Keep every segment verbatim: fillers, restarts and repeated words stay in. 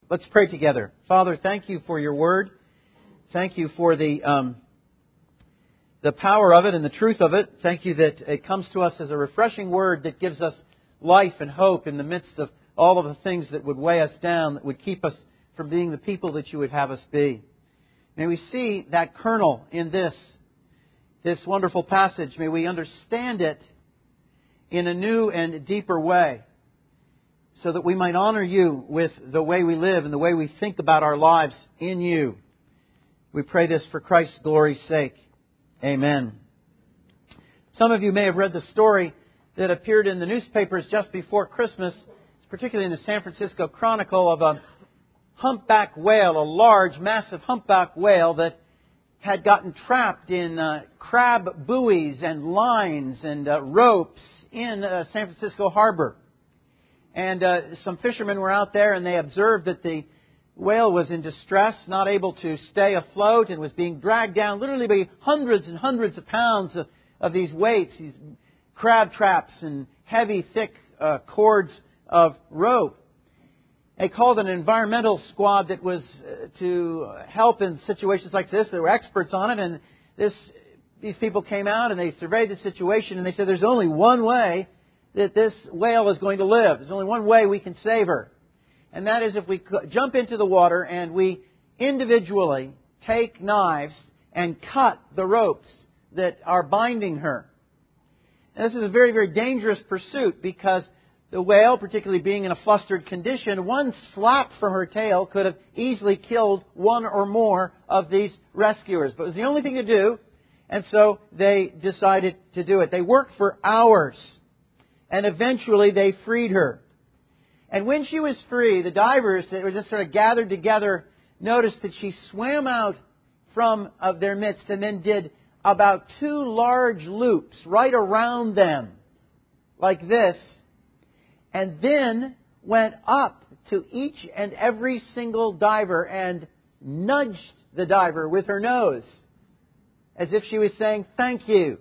Let's pray together. Father, thank you for your word. Thank you for the um, the power of it and the truth of it. Thank you that it comes to us as a refreshing word that gives us life and hope in the midst of all of the things that would weigh us down, that would keep us from being the people that you would have us be. May we see that kernel in this, this wonderful passage. May we understand it in a new and deeper way, so that we might honor you with the way we live and the way we think about our lives in you. We pray this for Christ's glory's sake. Amen. Some of you may have read the story that appeared in the newspapers just before Christmas, particularly in the San Francisco Chronicle, of a humpback whale, a large, massive humpback whale that had gotten trapped in uh, crab buoys and lines and uh, ropes in uh, San Francisco Harbor. And uh, some fishermen were out there and they observed that the whale was in distress, not able to stay afloat, and was being dragged down literally by hundreds and hundreds of pounds of, of these weights, these crab traps and heavy, thick uh, cords of rope. They called an environmental squad that was uh, to help in situations like this. They were experts on it, and this these people came out and they surveyed the situation, and they said there's only one way that this whale is going to live. There's only one way we can save her. And that is if we jump into the water and we individually take knives and cut the ropes that are binding her. And this is a very, very dangerous pursuit, because the whale, particularly being in a flustered condition, one slap from her tail could have easily killed one or more of these rescuers. But it was the only thing to do, and so they decided to do it. They worked for hours. And eventually they freed her. And when she was free, the divers that were just sort of gathered together noticed that she swam out from of their midst and then did about two large loops right around them, like this, and then went up to each and every single diver and nudged the diver with her nose, as if she was saying, "Thank you."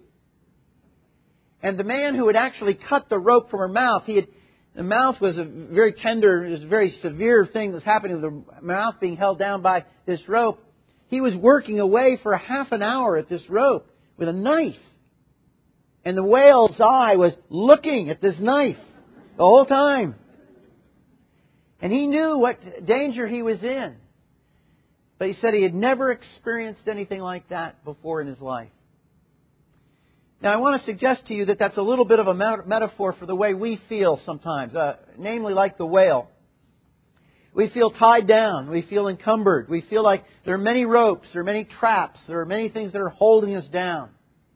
And the man who had actually cut the rope from her mouth, he had, the mouth was a very tender, it was a very severe thing that was happening with the mouth being held down by this rope. He was working away for half an hour at this rope with a knife. And the whale's eye was looking at this knife the whole time. And he knew what danger he was in. But he said he had never experienced anything like that before in his life. Now, I want to suggest to you that that's a little bit of a metaphor for the way we feel sometimes, uh, namely like the whale. We feel tied down. We feel encumbered. We feel like there are many ropes, there are many traps, there are many things that are holding us down.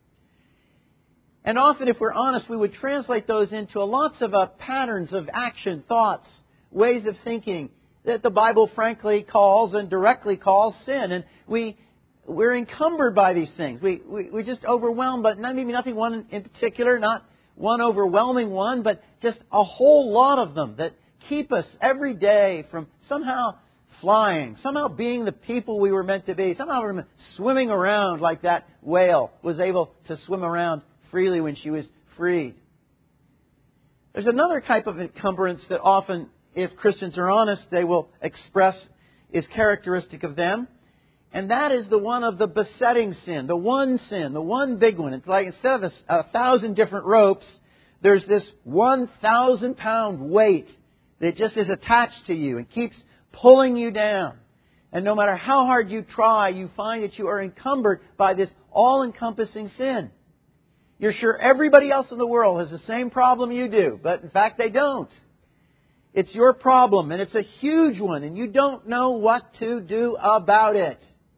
And often, if we're honest, we would translate those into lots of uh, patterns of action, thoughts, ways of thinking that the Bible frankly calls and directly calls sin. And we... We're encumbered by these things. We, we, we're just overwhelmed, but not, maybe nothing one in particular, not one overwhelming one, but just a whole lot of them that keep us every day from somehow flying, somehow being the people we were meant to be, somehow swimming around like that whale was able to swim around freely when she was freed. There's another type of encumbrance that often, if Christians are honest, they will express is characteristic of them. And that is the one of the besetting sin, the one sin, the one big one. It's like instead of a, a thousand different ropes, there's this one thousand pound weight that just is attached to you and keeps pulling you down. And no matter how hard you try, you find that you are encumbered by this all-encompassing sin. You're sure everybody else in the world has the same problem you do, but in fact they don't. It's your problem, and it's a huge one, and you don't know what to do about it.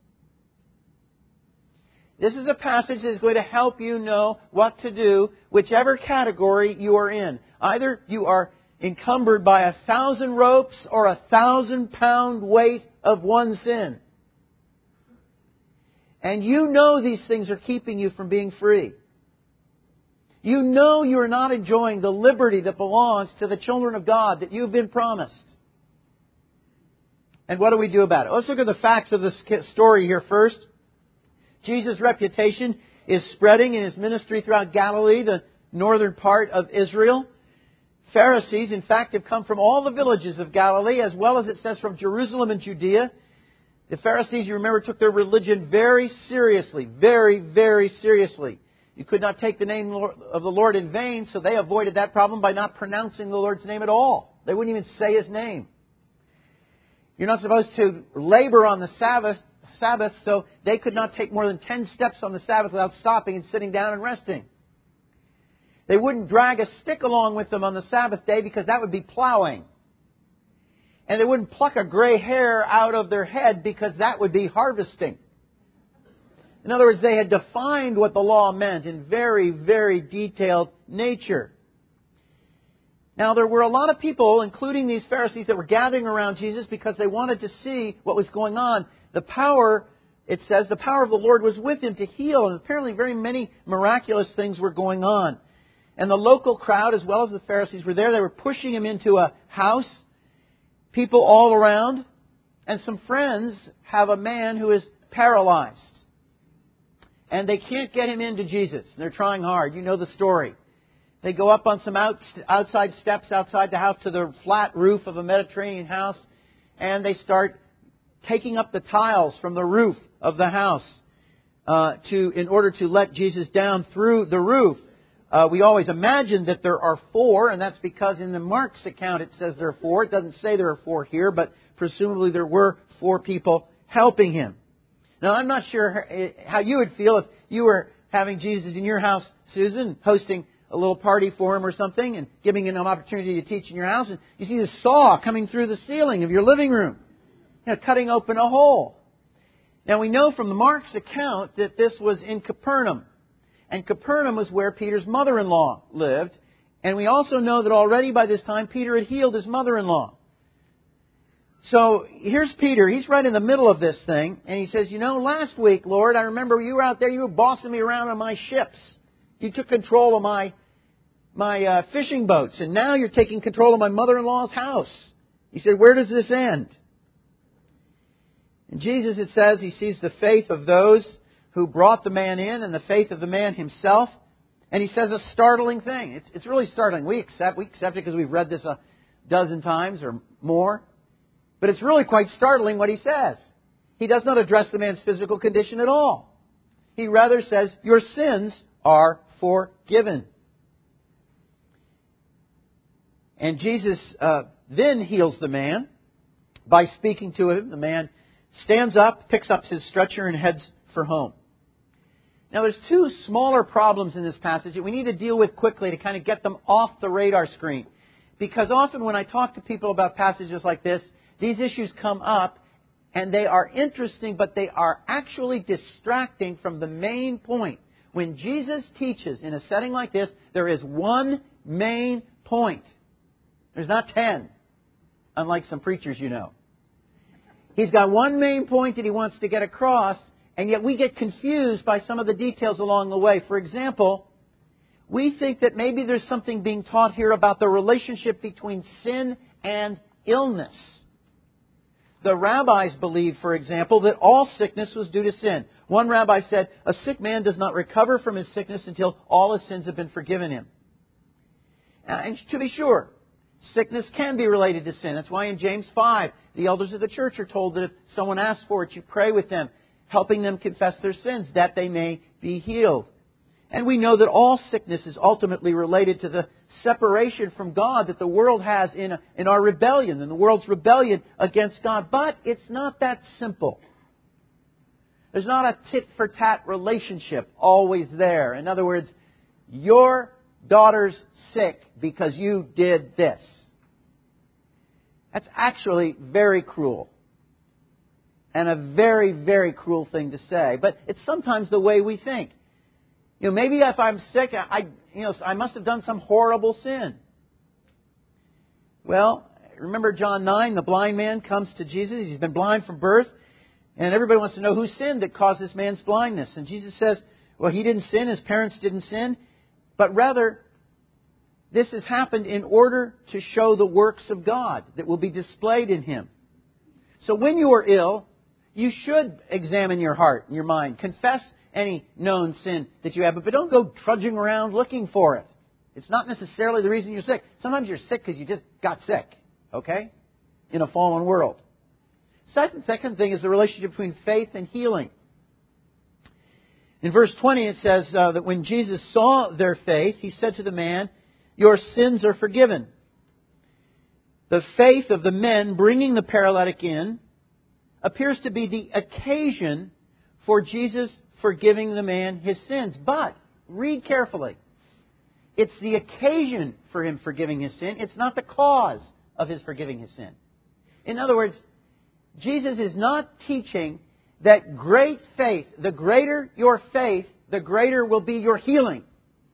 This is a passage that is going to help you know what to do, whichever category you are in. Either you are encumbered by a thousand ropes or a thousand pound weight of one sin. And you know these things are keeping you from being free. You know you are not enjoying the liberty that belongs to the children of God that you've been promised. And what do we do about it? Let's look at the facts of this story here first. Jesus' reputation is spreading in His ministry throughout Galilee, the northern part of Israel. Pharisees, in fact, have come from all the villages of Galilee, as well as it says from Jerusalem and Judea. The Pharisees, you remember, took their religion very seriously, very, very seriously. You could not take the name of the Lord in vain, so they avoided that problem by not pronouncing the Lord's name at all. They wouldn't even say His name. You're not supposed to labor on the Sabbath, Sabbath, so they could not take more than ten steps on the Sabbath without stopping and sitting down and resting. They wouldn't drag a stick along with them on the Sabbath day because that would be plowing. And they wouldn't pluck a gray hair out of their head because that would be harvesting. In other words, they had defined what the law meant in very, very detailed nature. Now, there were a lot of people, including these Pharisees, that were gathering around Jesus because they wanted to see what was going on. The power, it says, the power of the Lord was with Him to heal, and apparently very many miraculous things were going on. And the local crowd, as well as the Pharisees, were there. They were pushing Him into a house, people all around, and some friends have a man who is paralyzed. And they can't get him into Jesus. They're trying hard. You know the story. They go up on some out, outside steps outside the house to the flat roof of a Mediterranean house, and they start taking up the tiles from the roof of the house uh, to in order to let Jesus down through the roof. Uh, we always imagine that there are four, and that's because in the Mark's account it says there are four. It doesn't say there are four here, but presumably there were four people helping Him. Now, I'm not sure how you would feel if you were having Jesus in your house, Susan, hosting a little party for Him or something and giving Him an opportunity to teach in your house. And you see this saw coming through the ceiling of your living room, you know, cutting open a hole. Now, we know from the Mark's account that this was in Capernaum. And Capernaum was where Peter's mother-in-law lived. And we also know that already by this time Peter had healed his mother-in-law. So here's Peter. He's right in the middle of this thing. And he says, you know, last week, Lord, I remember you were out there, you were bossing me around on my ships. You took control of my my uh, fishing boats. And now you're taking control of my mother-in-law's house. He said, where does this end? And Jesus, it says, He sees the faith of those who brought the man in and the faith of the man himself. And He says a startling thing. It's, it's really startling. We accept, we accept it because we've read this a dozen times or more. But it's really quite startling what He says. He does not address the man's physical condition at all. He rather says, your sins are forgiven. And Jesus uh, then heals the man by speaking to him. The man stands up, picks up his stretcher, and heads for home. Now, there's two smaller problems in this passage that we need to deal with quickly to kind of get them off the radar screen. Because often when I talk to people about passages like this, these issues come up, and they are interesting, but they are actually distracting from the main point. When Jesus teaches in a setting like this, there is one main point. There's not ten, unlike some preachers you know. He's got one main point that He wants to get across, and yet we get confused by some of the details along the way. For example, we think that maybe there's something being taught here about the relationship between sin and illness. The rabbis believed, for example, that all sickness was due to sin. One rabbi said, a sick man does not recover from his sickness until all his sins have been forgiven him. And to be sure, sickness can be related to sin. That's why in James five, the elders of the church are told that if someone asks for it, you pray with them, helping them confess their sins, that they may be healed. And we know that all sickness is ultimately related to the separation from God that the world has in, in our rebellion, in the world's rebellion against God. But it's not that simple. There's not a tit-for-tat relationship always there. In other words, your daughter's sick because you did this. That's actually very cruel. And a very, very cruel thing to say. But it's sometimes the way we think. You know, maybe if I'm sick, I, you know, I must have done some horrible sin. Well, remember John nine, the blind man comes to Jesus. He's been blind from birth. And everybody wants to know who sinned that caused this man's blindness. And Jesus says, well, he didn't sin, his parents didn't sin. But rather, this has happened in order to show the works of God that will be displayed in him. So when you are ill, you should examine your heart and your mind. Confess any known sin that you have, but don't go trudging around looking for it. It's not necessarily the reason you're sick. Sometimes you're sick because you just got sick, okay, in a fallen world. Second, second thing is the relationship between faith and healing. In verse twenty it says uh, that when Jesus saw their faith, He said to the man, "Your sins are forgiven." The faith of the men bringing the paralytic in appears to be the occasion for Jesus forgiving the man his sins. But, read carefully, it's the occasion for Him forgiving his sin. It's not the cause of His forgiving his sin. In other words, Jesus is not teaching that great faith, the greater your faith, the greater will be your healing.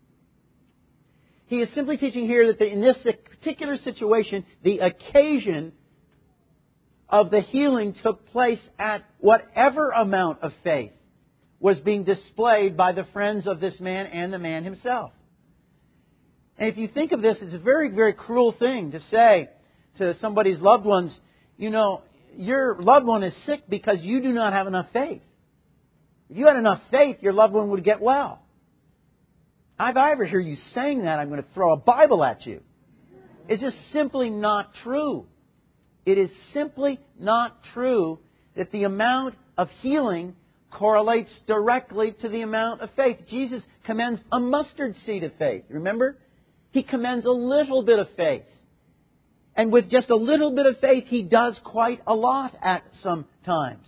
He is simply teaching here that in this particular situation, the occasion of the healing took place at whatever amount of faith was being displayed by the friends of this man and the man himself. And if you think of this, it's a very, very cruel thing to say to somebody's loved ones, you know, your loved one is sick because you do not have enough faith. If you had enough faith, your loved one would get well. If I ever hear you saying that, I'm going to throw a Bible at you. It's just simply not true. It is simply not true that the amount of healing correlates directly to the amount of faith. Jesus commends a mustard seed of faith. Remember? He commends a little bit of faith. And with just a little bit of faith, He does quite a lot at some times.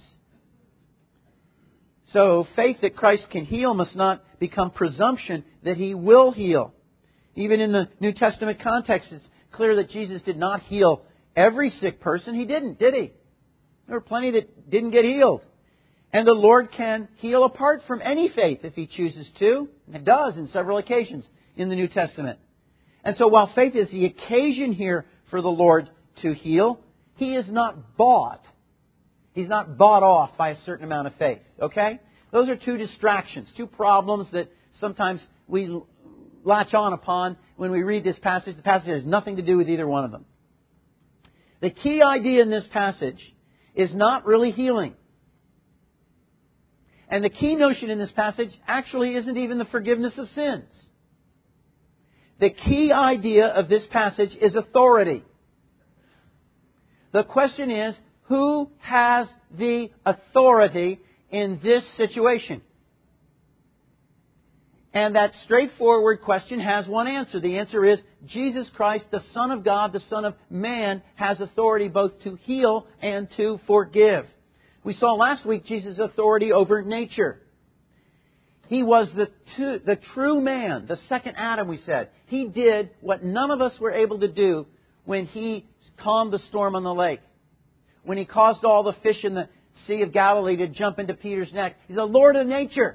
So faith that Christ can heal must not become presumption that He will heal. Even in the New Testament context, it's clear that Jesus did not heal every sick person. He didn't, did He? There were plenty that didn't get healed. And the Lord can heal apart from any faith if He chooses to. And it does in several occasions in the New Testament. And so while faith is the occasion here for the Lord to heal, He is not bought. He's not bought off by a certain amount of faith. Okay? Those are two distractions, two problems that sometimes we latch on upon when we read this passage. The passage has nothing to do with either one of them. The key idea in this passage is not really healing. And the key notion in this passage actually isn't even the forgiveness of sins. The key idea of this passage is authority. The question is, who has the authority in this situation? And that straightforward question has one answer. The answer is Jesus Christ, the Son of God, the Son of Man, has authority both to heal and to forgive. We saw last week Jesus' authority over nature. He was the, two, the true man, the second Adam, we said. He did what none of us were able to do when He calmed the storm on the lake. When He caused all the fish in the Sea of Galilee to jump into Peter's neck. He's the Lord of nature.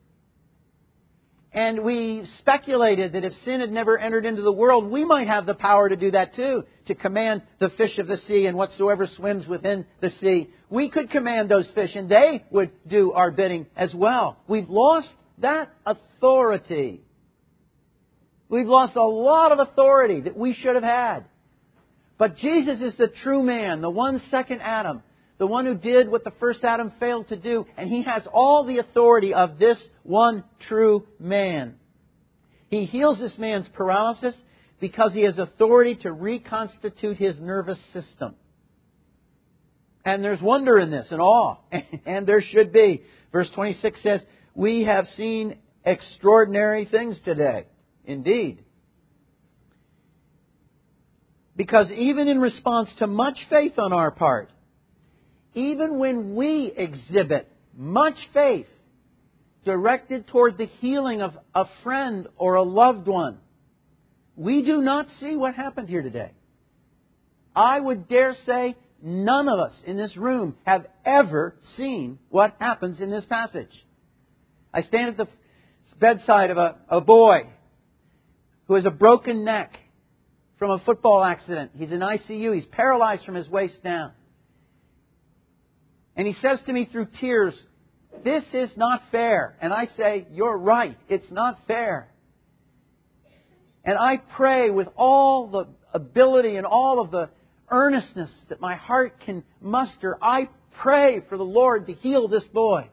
And we speculated that if sin had never entered into the world, we might have the power to do that too. To command the fish of the sea and whatsoever swims within the sea. We could command those fish and they would do our bidding as well. We've lost that authority. We've lost a lot of authority that we should have had. But Jesus is the true man, the one second Adam. The one who did what the first Adam failed to do. And He has all the authority of this one true man. He heals this man's paralysis because He has authority to reconstitute his nervous system. And there's wonder in this and awe. And there should be. Verse twenty-six says, "We have seen extraordinary things today." Indeed. Because even in response to much faith on our part, even when we exhibit much faith directed toward the healing of a friend or a loved one, we do not see what happened here today. I would dare say none of us in this room have ever seen what happens in this passage. I stand at the bedside of a, a boy who has a broken neck from a football accident. He's in I C U. He's paralyzed from his waist down. And he says to me through tears, "This is not fair." And I say, "You're right. It's not fair." And I pray with all the ability and all of the earnestness that my heart can muster. I pray for the Lord to heal this boy.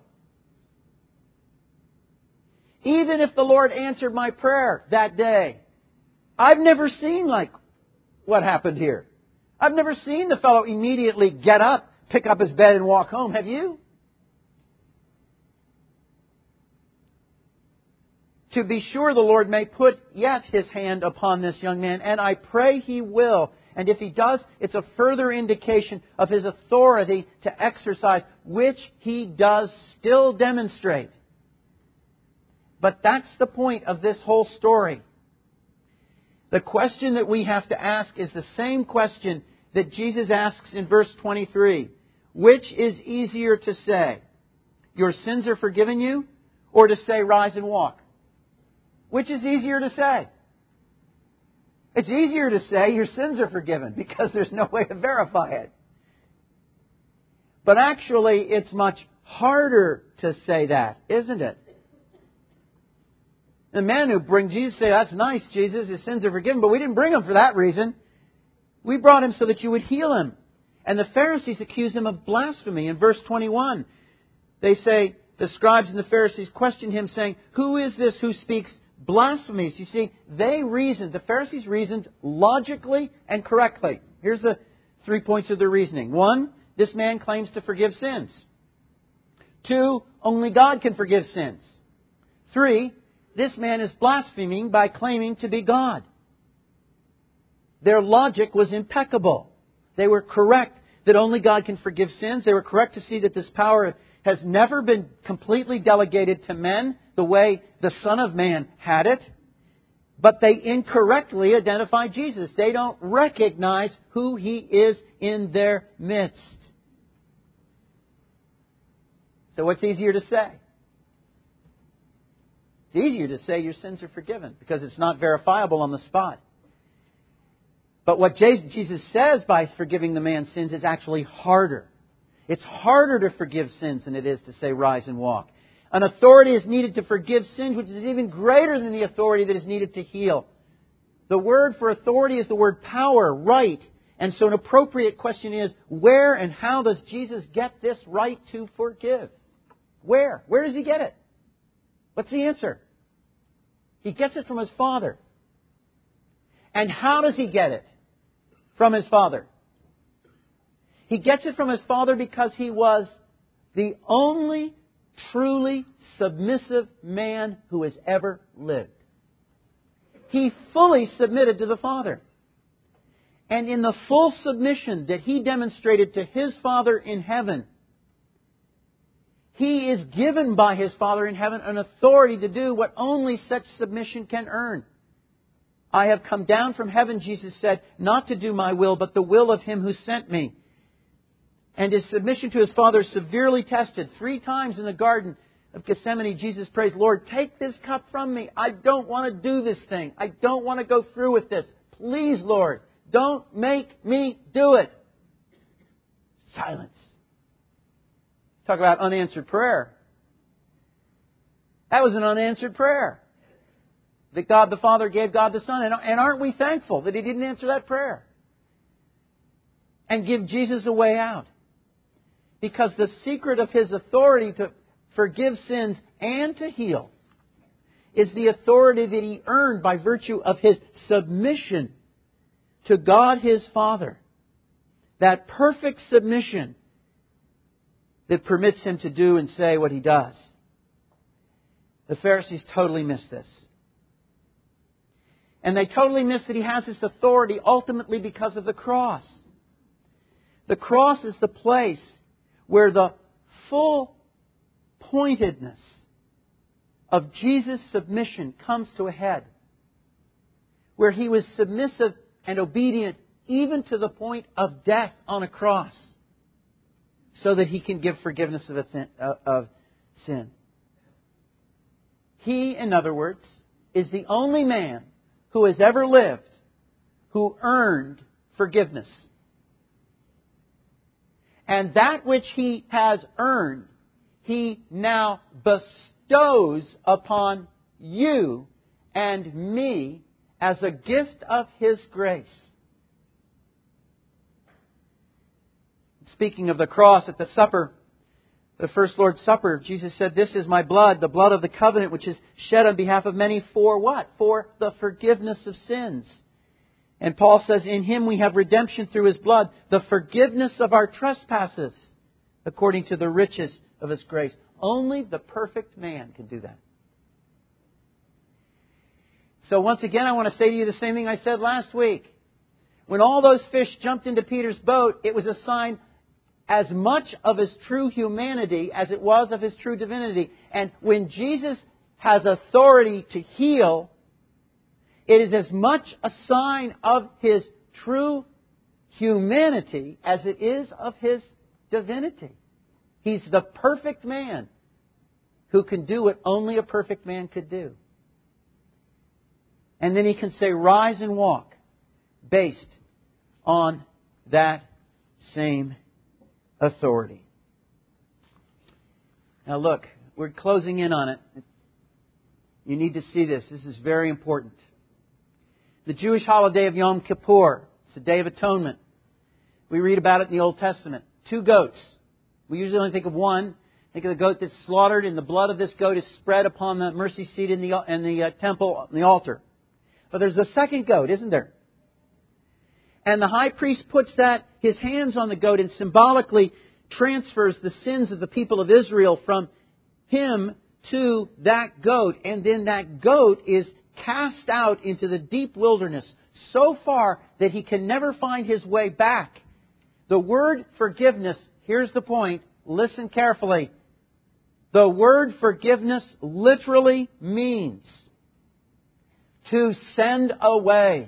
Even if the Lord answered my prayer that day, I've never seen like what happened here. I've never seen the fellow immediately get up, pick up his bed and walk home. Have you? To be sure, the Lord may put yet His hand upon this young man, and I pray He will. And if He does, it's a further indication of His authority to exercise, which He does still demonstrate. But that's the point of this whole story. The question that we have to ask is the same question that Jesus asks in verse twenty-three. Which is easier to say, your sins are forgiven you, or to say, rise and walk? Which is easier to say? It's easier to say your sins are forgiven because there's no way to verify it. But actually, it's much harder to say that, isn't it? The men who bring Jesus say, that's nice, Jesus, His sins are forgiven, but we didn't bring Him for that reason. We brought Him so that you would heal him. And the Pharisees accuse Him of blasphemy. In verse twenty-one, they say, the scribes and the Pharisees question Him, saying, who is this who speaks blasphemies? You see, they reasoned, the Pharisees reasoned logically and correctly. Here's the three points of their reasoning. One, this man claims to forgive sins. Two, only God can forgive sins. Three, this man is blaspheming by claiming to be God. Their logic was impeccable. They were correct that only God can forgive sins. They were correct to see that this power has never been completely delegated to men the way the Son of Man had it. But they incorrectly identify Jesus. They don't recognize who He is in their midst. So what's easier to say? It's easier to say your sins are forgiven because it's not verifiable on the spot. But what Jesus says by forgiving the man's sins is actually harder. It's harder to forgive sins than it is to say rise and walk. An authority is needed to forgive sins which is even greater than the authority that is needed to heal. The word for authority is the word power, right. And so an appropriate question is, where and how does Jesus get this right to forgive? Where? Where does He get it? What's the answer? He gets it from His Father. And how does He get it from His Father? He gets it from His Father because He was the only truly submissive man who has ever lived. He fully submitted to the Father. And in the full submission that He demonstrated to His Father in heaven, He is given by His Father in heaven an authority to do what only such submission can earn. I have come down from heaven, Jesus said, not to do my will, but the will of Him who sent me. And His submission to His Father is severely tested. Three times in the Garden of Gethsemane, Jesus prays, Lord, take this cup from me. I don't want to do this thing. I don't want to go through with this. Please, Lord, don't make me do it. Silence. Talk about unanswered prayer. That was an unanswered prayer that God the Father gave God the Son. And aren't we thankful that He didn't answer that prayer and give Jesus a way out? Because the secret of His authority to forgive sins and to heal is the authority that He earned by virtue of His submission to God His Father. That perfect submission that permits Him to do and say what He does. The Pharisees totally miss this. And they totally miss that He has this authority ultimately because of the cross. The cross is the place where the full pointedness of Jesus' submission comes to a head. Where He was submissive and obedient even to the point of death on a cross, so that He can give forgiveness of, sin, of sin. He, in other words, is the only man who has ever lived who earned forgiveness. And that which He has earned, He now bestows upon you and me as a gift of His grace. Speaking of the cross at the supper, the first Lord's Supper, Jesus said, "This is my blood, the blood of the covenant, which is shed on behalf of many for what? For the forgiveness of sins." And Paul says, "In Him we have redemption through His blood, the forgiveness of our trespasses, according to the riches of His grace." Only the perfect man can do that. So once again, I want to say to you the same thing I said last week. When all those fish jumped into Peter's boat, it was a sign as much of His true humanity as it was of His true divinity. And when Jesus has authority to heal, it is as much a sign of His true humanity as it is of His divinity. He's the perfect man who can do what only a perfect man could do. And then He can say, "Rise and walk," based on that same authority. Now look, we're closing in on it. You need to see this. This is very important. The Jewish holiday of Yom Kippur. It's the Day of Atonement. We read about it in the Old Testament. Two goats. We usually only think of one. Think of the goat that's slaughtered, and the blood of this goat is spread upon the mercy seat in the, in the uh, temple, in the altar. But there's a second goat, isn't there? And the high priest puts that, his hands on the goat, and symbolically transfers the sins of the people of Israel from him to that goat. And then that goat is cast out into the deep wilderness so far that he can never find his way back. The word forgiveness, here's the point, listen carefully. The word forgiveness literally means to send away.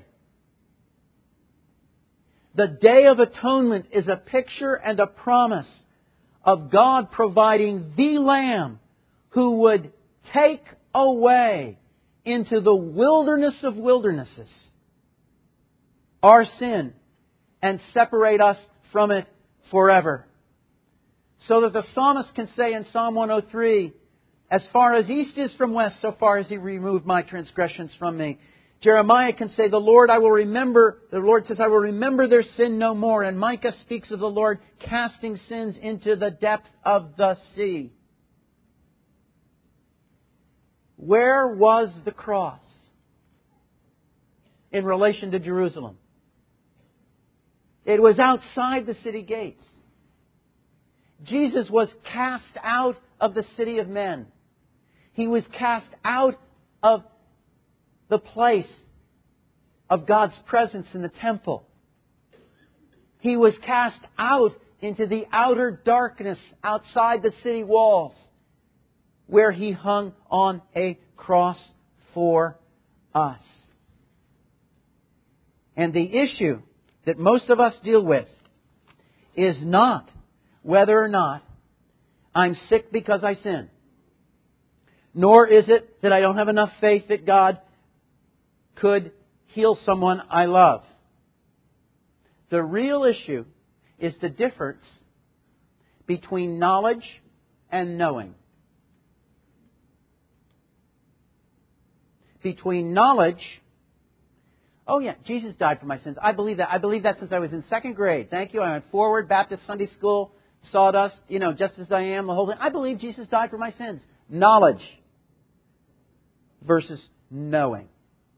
The Day of Atonement is a picture and a promise of God providing the Lamb who would take away into the wilderness of wildernesses our sin and separate us from it forever. So that the psalmist can say in Psalm one oh three, "As far as east is from west, so far has He removed my transgressions from me." Jeremiah can say, "The Lord I will remember," the Lord says, "I will remember their sin no more." And Micah speaks of the Lord casting sins into the depth of the sea. Where was the cross in relation to Jerusalem? It was outside the city gates. Jesus was cast out of the city of men. He was cast out of the place of God's presence in the temple. He was cast out into the outer darkness outside the city walls, where He hung on a cross for us. And the issue that most of us deal with is not whether or not I'm sick because I sin. Nor is it that I don't have enough faith that God could heal someone I love. The real issue is the difference between knowledge and knowing. Between knowledge, oh yeah, Jesus died for my sins. I believe that. I believe that since I was in second grade. Thank you. I went forward, Baptist Sunday School, sawdust, you know, just as I am, the whole thing. I believe Jesus died for my sins. Knowledge versus knowing.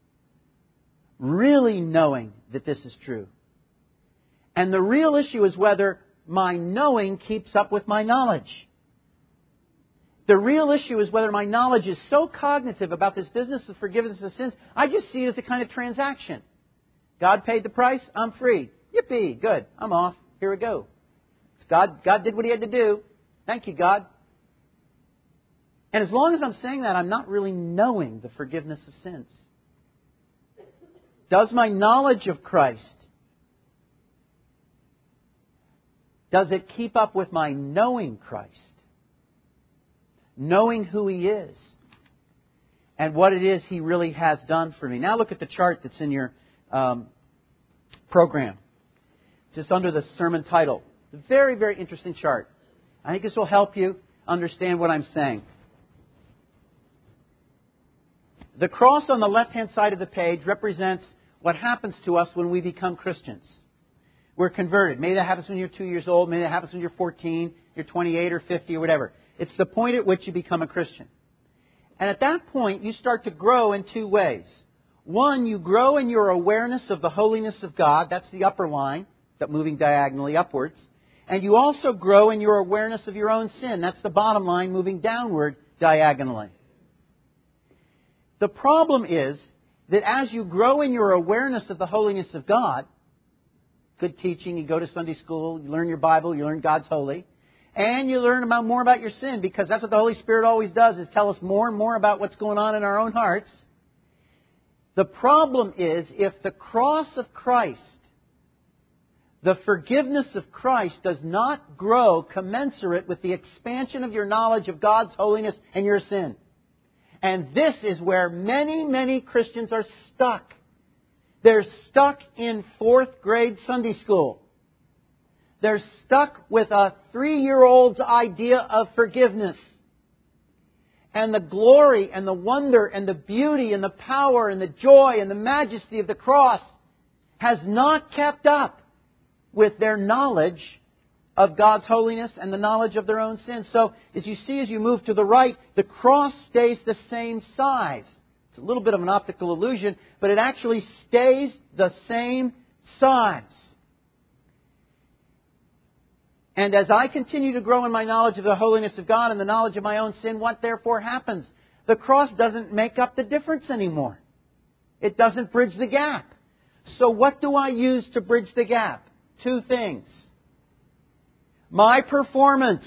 Really knowing that this is true. And the real issue is whether my knowing keeps up with my knowledge. The real issue is whether my knowledge is so cognitive about this business of forgiveness of sins, I just see it as a kind of transaction. God paid the price, I'm free. Yippee, good, I'm off, here we go. God, God did what He had to do. Thank you, God. And as long as I'm saying that, I'm not really knowing the forgiveness of sins. Does my knowledge of Christ, does it keep up with my knowing Christ? Knowing who He is and what it is He really has done for me. Now look at the chart that's in your um, program. Just under the sermon title. It's a very, very interesting chart. I think this will help you understand what I'm saying. The cross on the left-hand side of the page represents what happens to us when we become Christians. We're converted. Maybe that happens when you're two years old. Maybe that happens when you're fourteen. you're twenty-eight or fifty or whatever. It's the point at which you become a Christian. And at that point, you start to grow in two ways. One, you grow in your awareness of the holiness of God. That's the upper line, that moving diagonally upwards. And you also grow in your awareness of your own sin. That's the bottom line, moving downward diagonally. The problem is that as you grow in your awareness of the holiness of God, good teaching, you go to Sunday school, you learn your Bible, you learn God's holy, and you learn about more about your sin, because that's what the Holy Spirit always does, is tell us more and more about what's going on in our own hearts. The problem is, if the cross of Christ, the forgiveness of Christ, does not grow commensurate with the expansion of your knowledge of God's holiness and your sin. And this is where many, many Christians are stuck. They're stuck in fourth grade Sunday school. They're stuck with a three-year-old's idea of forgiveness. And the glory and the wonder and the beauty and the power and the joy and the majesty of the cross has not kept up with their knowledge of God's holiness and the knowledge of their own sins. So, as you see, as you move to the right, the cross stays the same size. It's a little bit of an optical illusion, but it actually stays the same size. And as I continue to grow in my knowledge of the holiness of God and the knowledge of my own sin, what therefore happens? The cross doesn't make up the difference anymore. It doesn't bridge the gap. So what do I use to bridge the gap? Two things. My performance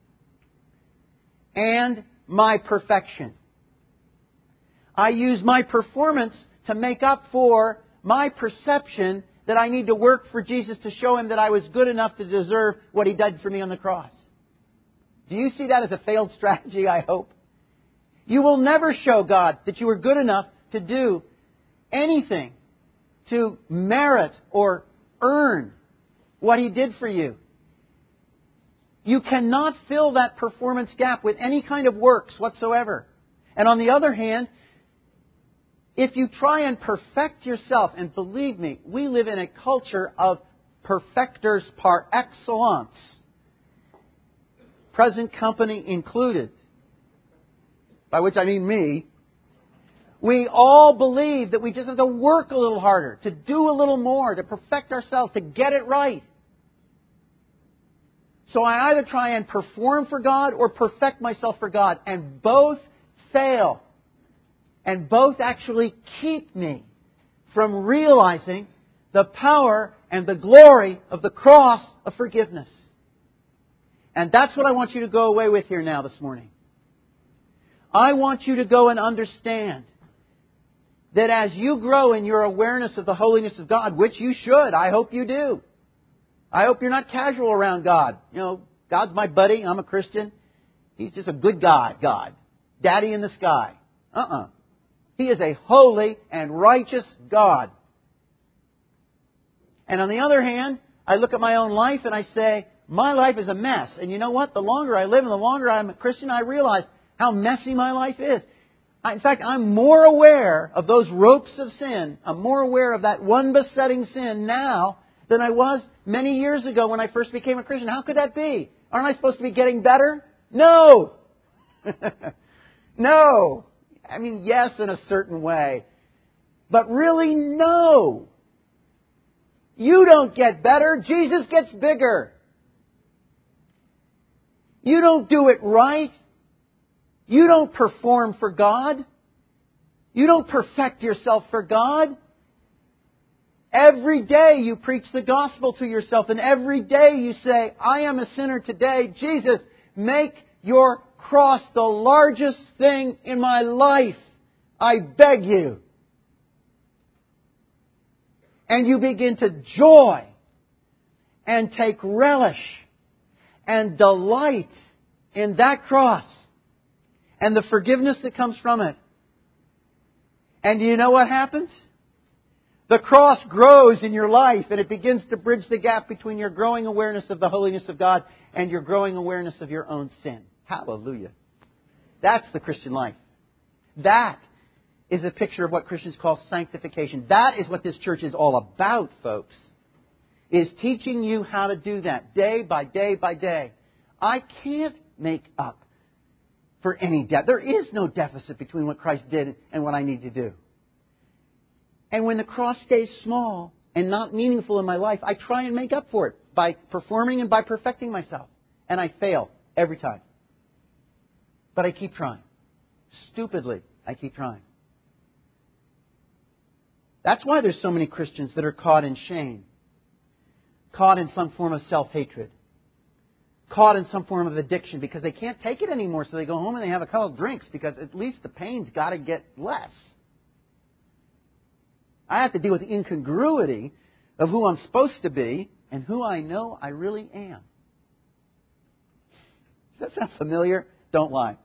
and my perfection. I use my performance to make up for my perception that I need to work for Jesus to show Him that I was good enough to deserve what He did for me on the cross. Do you see that as a failed strategy, I hope? You will never show God that you were good enough to do anything to merit or earn what He did for you. You cannot fill that performance gap with any kind of works whatsoever. And on the other hand, if you try and perfect yourself, and believe me, we live in a culture of perfecters par excellence, present company included, by which I mean me. We all believe that we just have to work a little harder, to do a little more, to perfect ourselves, to get it right. So I either try and perform for God or perfect myself for God, and both fail. And both actually keep me from realizing the power and the glory of the cross of forgiveness. And that's what I want you to go away with here now this morning. I want you to go and understand that as you grow in your awareness of the holiness of God, which you should, I hope you do. I hope you're not casual around God. You know, God's my buddy, I'm a Christian. He's just a good guy, God. Daddy in the sky. Uh-uh. He is a holy and righteous God. And on the other hand, I look at my own life and I say, my life is a mess. And you know what? The longer I live and the longer I'm a Christian, I realize how messy my life is. In fact, I'm more aware of those ropes of sin. I'm more aware of that one besetting sin now than I was many years ago when I first became a Christian. How could that be? Aren't I supposed to be getting better? No! No! I mean, yes, in a certain way. But really, no. You don't get better. Jesus gets bigger. You don't do it right. You don't perform for God. You don't perfect yourself for God. Every day you preach the gospel to yourself, and every day you say, I am a sinner today. Jesus, make your cross the largest thing in my life. I beg you. And you begin to joy and take relish and delight in that cross and the forgiveness that comes from it. And do you know what happens? The cross grows in your life, and it begins to bridge the gap between your growing awareness of the holiness of God and your growing awareness of your own sin. Hallelujah. That's the Christian life. That is a picture of what Christians call sanctification. That is what this church is all about, folks. Is teaching you how to do that day by day by day. I can't make up for any debt. There is no deficit between what Christ did and what I need to do. And when the cross stays small and not meaningful in my life, I try and make up for it by performing and by perfecting myself. And I fail every time. But I keep trying. Stupidly, I keep trying. That's why there's so many Christians that are caught in shame, caught in some form of self-hatred, caught in some form of addiction because they can't take it anymore, so they go home and they have a couple of drinks because at least the pain's got to get less. I have to deal with the incongruity of who I'm supposed to be and who I know I really am. Does that sound familiar? Don't lie.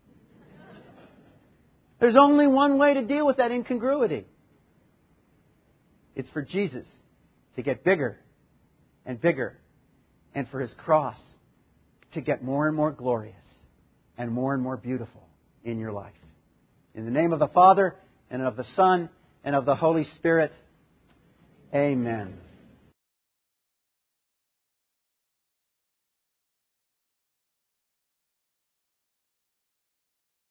There's only one way to deal with that incongruity. It's for Jesus to get bigger and bigger, and for His cross to get more and more glorious and more and more beautiful in your life. In the name of the Father, and of the Son, and of the Holy Spirit, amen.